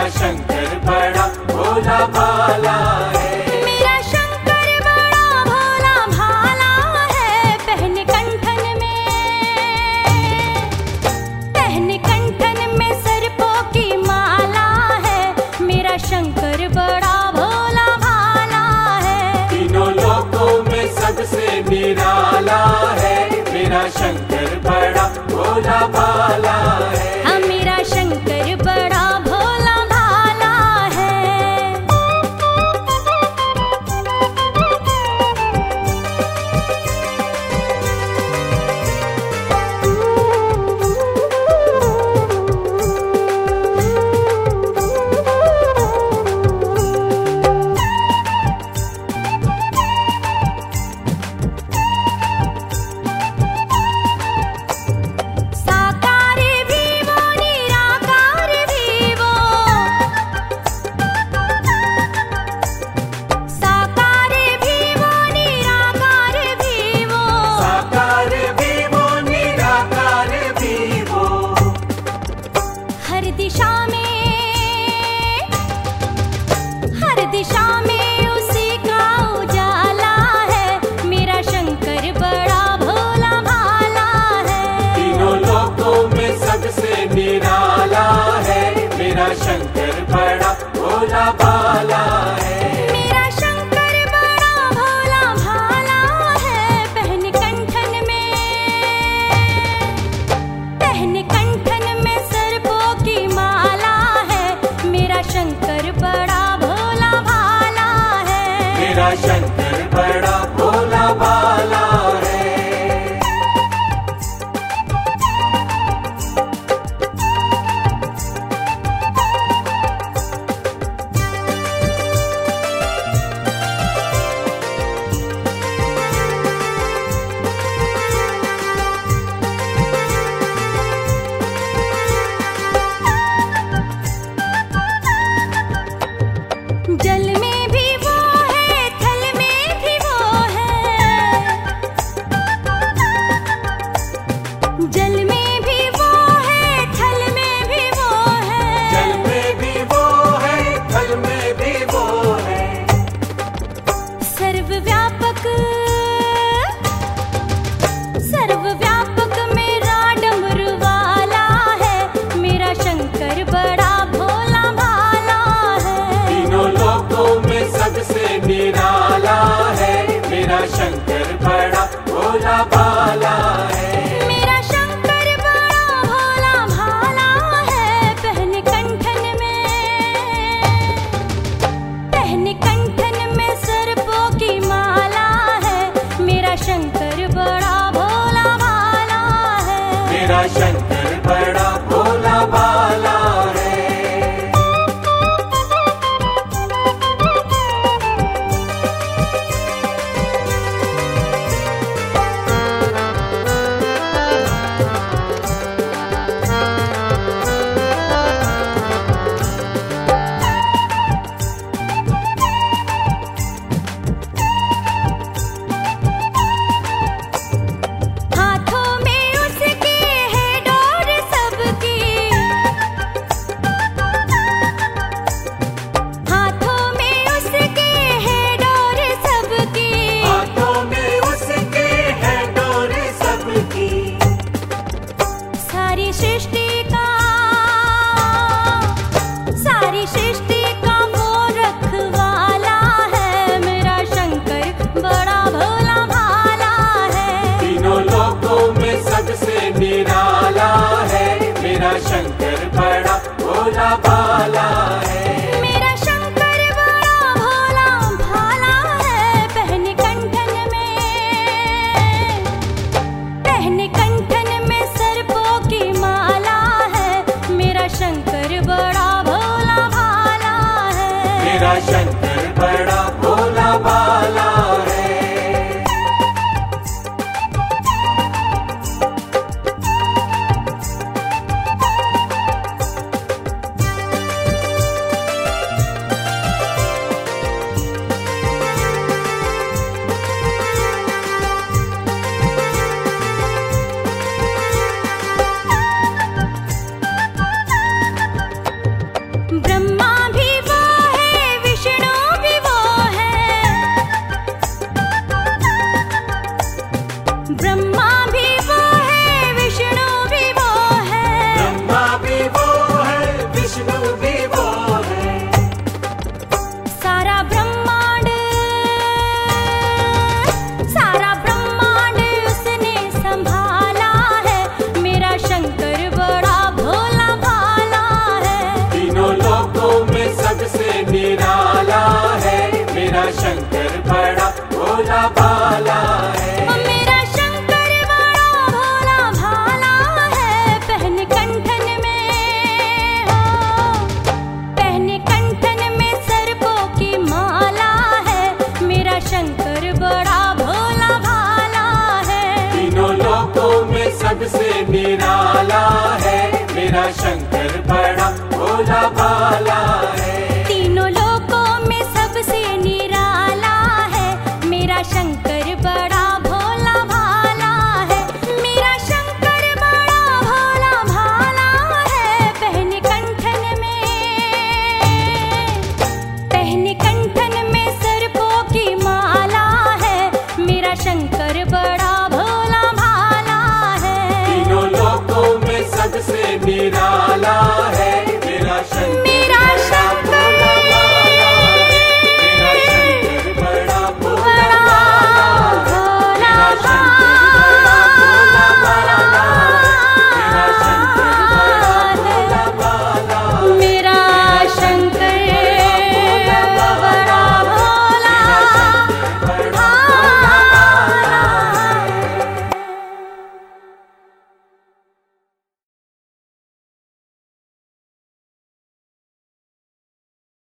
मेरा शंकर बड़ा भोला भाला है। मेरा शंकर बड़ा भोला भाला है। पहने कंठन में सर्पों की माला है। मेरा शंकर बड़ा भोला भाला है। तीनों लोकों में सबसे निराला है। मेरा शंकर बड़ा भोला भाला है। हाँ, मेरा शंकर बड़ा भोला भाला है। साकार भी वो निराकार भी वो, साकार भी वो निराकार भी वो, साकार भी वो निराकार भी वो। हर दिशा में उसी का उजाला है। मेरा शंकर बड़ा भोला भाला है। तीनों लोकों में सबसे निराला है। मेरा शंकर बड़ा भोला भाला है। मेरा शंकर बड़ा भोला भाला है। पहने कंठन में सर्पों की माला है। मेरा शंकर बड़ा भोला भाला है। मेरा शंकर बड़ा भोला भाला है। जल में भी वो है, थल में भी वो है। जल में भी वो है, थल में भी वो है। जल में भी वो है, थल में भी वो है। सर्वव्यापक मेरा डमरू वाला है। मेरा शंकर बड़ा भोला भाला है। तीनों लोकों में सबसे निराला है। मेरा शंकर बड़ा भोला भाला है। मेरा शंकर बड़ा भोला भाला है। पहने कंठन में सर्पों की माला है। मेरा शंकर बड़ा भोला भाला है। मेरा शंकर बड़ा भोला भाला है। हाथों में उसके है डोर सबकी। हाथों में उसके है डोर सबकी। हाथों में उसके है डोर सबकी। सारी सृष्टि का वो रखवाला है। मेरा शंकर बड़ा भोला भाला है। तीनों लोकों में सबसे निराला है। मेरा शंकर बड़ा भोला भाला है। मेरा शंकर बड़ा भोला भाला है। पहने कंठन में सर्पों की माला है। मेरा शंकर बड़ा भोला भाला है। मेरा शंकर बड़ा भोला भाला है। सबसे निराला है, मेरा शंकर बड़ा भोला भाला है।